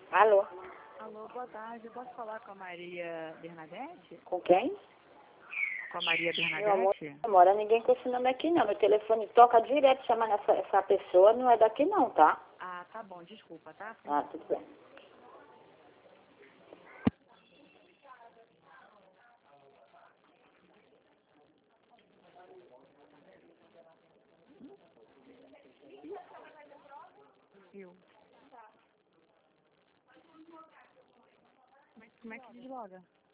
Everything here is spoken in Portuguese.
Alô? Alô, boa tarde. Eu posso falar com a Maria Bernadette? Com quem? Com a Maria Meu amor, Bernadette? mora ninguém com esse nome aqui não. Meu telefone toca direto chamando essa pessoa, não é daqui não, tá? Ah, tá bom, desculpa, tá? Ah, tudo bem. Eu. Como é que desloga?